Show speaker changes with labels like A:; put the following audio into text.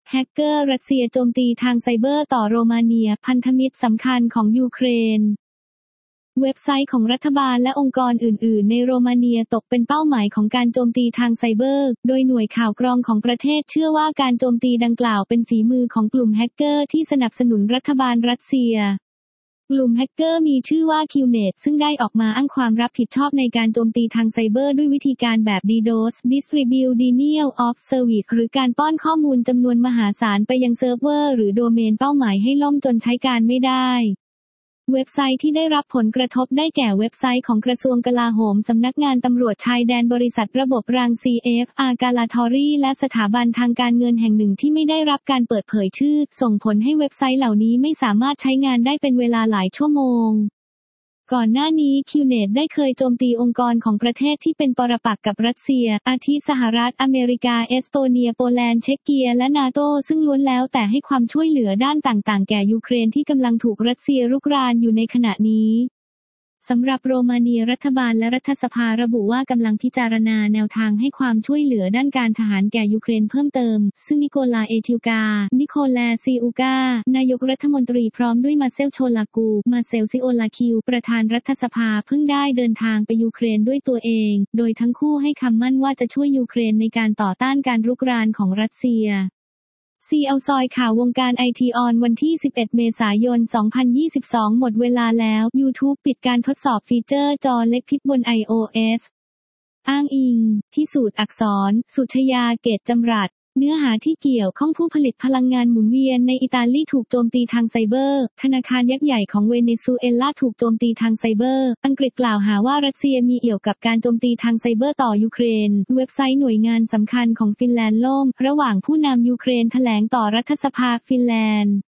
A: แฮกเกอร์รัสเซียโจมตีทางไซเบอร์ต่อโรมาเนียพันธมิตรสำคัญของยูเครนเว็บไซต์ของรัฐบาลและองค์กรอื่นๆในโรมาเนียตกเป็นเป้าหมายของการโจมตีทางไซเบอร์โดยหน่วยข่าวกรองของประเทศเชื่อว่าการโจมตีดังกล่าวเป็นฝีมือของกลุ่มแฮกเกอร์ที่สนับสนุนรัฐบาลรัสเซียกลุ่มแฮกเกอร์มีชื่อว่า QNet ซึ่งได้ออกมาอ้างความรับผิดชอบในการโจมตีทางไซเบอร์ด้วยวิธีการแบบ DDoS Distribute Denial of Service หรือการป้อนข้อมูลจำนวนมหาศาลไปยังเซิร์ฟเวอร์หรือโดเมนเป้าหมายให้ล่มจนใช้การไม่ได้เว็บไซต์ที่ได้รับผลกระทบได้แก่เว็บไซต์ของกระทรวงกลาโหมสำนักงานตำรวจชายแดนบริษัทระบบราง CFR Galatory และสถาบันทางการเงินแห่งหนึ่งที่ไม่ได้รับการเปิดเผยชื่อส่งผลให้เว็บไซต์เหล่านี้ไม่สามารถใช้งานได้เป็นเวลาหลายชั่วโมงก่อนหน้านี้ QNet ได้เคยโจมตีองค์กรของประเทศที่เป็นปรปักษ์กับรัสเซียอาทิสหรัฐอเมริกาเอสโตเนียโปแลนด์เช็กเกียและนาโตซึ่งล้วนแล้วแต่ให้ความช่วยเหลือด้านต่างๆแก่ยูเครนที่กำลังถูกรัสเซียรุกรานอยู่ในขณะนี้สำหรับโรมาเนียรัฐบาลและรัฐสภาระบุว่ากำลังพิจารณาแนวทางให้ความช่วยเหลือด้านการทหารแก่ยูเครนเพิ่มเติมซึ่งนิโคลาซิอูกานายกรัฐมนตรีพร้อมด้วยมาเซลซิโอลาคิวประธานรัฐสภาเพิ่งได้เดินทางไปยูเครนด้วยตัวเองโดยทั้งคู่ให้คำมั่นว่าจะช่วยยูเครนในการต่อต้านการรุกรานของรัสเซียเอาซอยข่าววงการไอทีออนวันที่ 11 เมษายน 2022 หมดเวลาแล้ว YouTube ปิดการทดสอบฟีเจอร์จอเล็กพิกบน iOS อ้างอิง พิสูจน์อักษร สุชยา เกตจำรัดเนื้อหาที่เกี่ยวข้องผู้ผลิตพลังงานหมุนเวียนในอิตาลีถูกโจมตีทางไซเบอร์ธนาคารยักษ์ใหญ่ของเวเนซุเอลาถูกโจมตีทางไซเบอร์อังกฤษกล่าวหาว่ารัสเซียมีเอี่ยวกับการโจมตีทางไซเบอร์ต่อยูเครนเว็บไซต์หน่วยงานสำคัญของฟินแลนด์ล่มระหว่างผู้นำยูเครนแถลงต่อรัฐสภาฟินแลนด์